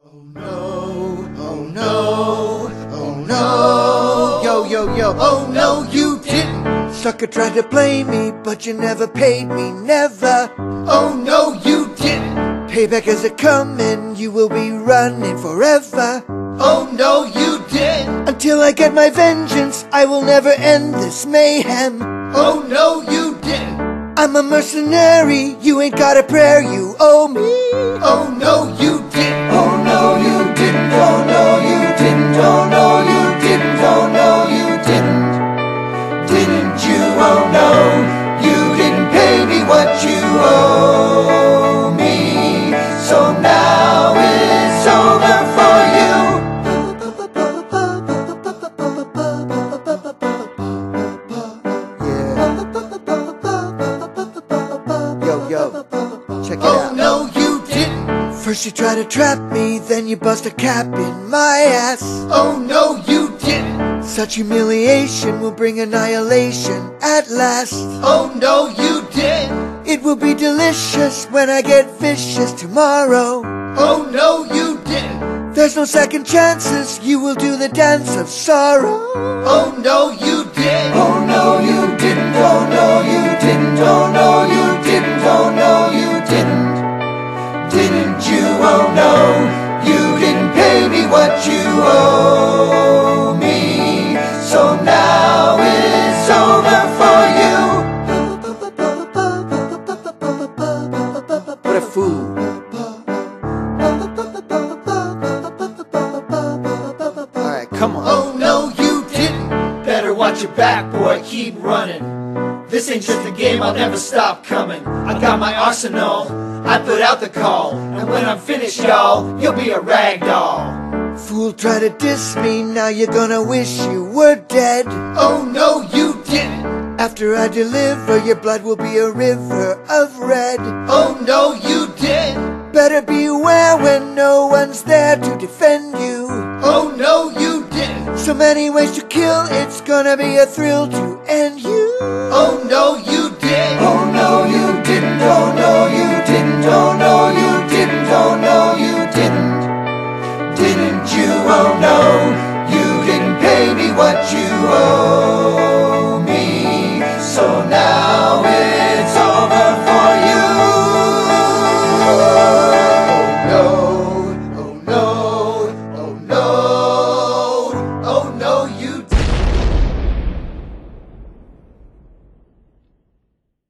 Oh no, oh no, oh no, yo, yo, yo, oh no, you didn't. Sucker tried to play me, but you never paid me, never. Oh no, you didn't. Payback is a coming, you will be running forever. Oh no, you didn't. Until I get my vengeance, I will never end this mayhem. Oh no, you didn't. I'm a mercenary, you ain't got a prayer, you owe me. Oh no, you didn't. Oh no, you didn't. Oh no, you didn't. Oh no, you didn't. Oh no, you didn't. Didn't you? Oh no, you didn't pay me what you owe me. So now it's over for you. Yo, check it out. Oh no, you didn't. First you try to trap me, then you bust a cap in my ass. Oh no, you didn't. Such humiliation will bring annihilation at last. Oh no, you didn't. It will be delicious when I get vicious tomorrow. Oh no, you didn't. There's no second chances, you will do the dance of sorrow. Oh no, you didn't. Oh no, you didn't. Oh no, you didn't. Oh no, you didn't. Oh no, you didn't. Didn't you? Oh no, you didn't pay me what you owe me. So now it's over for you. What a fool. Alright, come on. Oh no, you didn't. Better watch your back, boy, keep running. This ain't just a game, I'll never stop coming. I got my arsenal, I put out the call. And when I'm finished, y'all, you'll be a rag doll. Fool, try to diss me, now you're gonna wish you were dead. Oh no, you didn't. After I deliver, your blood will be a river of red. Oh no, you didn't. Better beware when no one's there to defend you. Oh no, you didn't. So many ways to kill, it's gonna be a thrill to end you. Oh no, you